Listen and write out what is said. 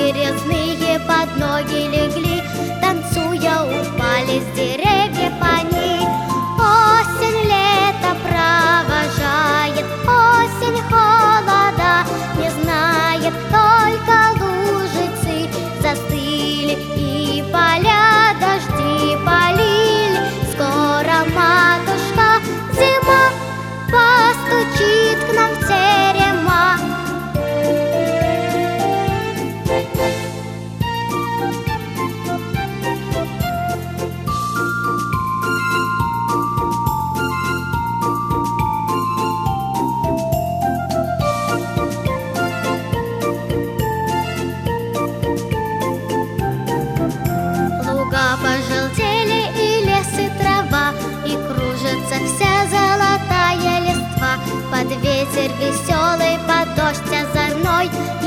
резные под ноги легли, танцуя упали с деревьев они. Осень лето провожает, осень холода не знает, только лужицы застыли и поля дожди полили. Скоро, матушка, зима постучит к нам в терема. Луга пожелтели, и лес, и трава, и кружится вся золотая листва. Под ветер веселый, под дождь озорной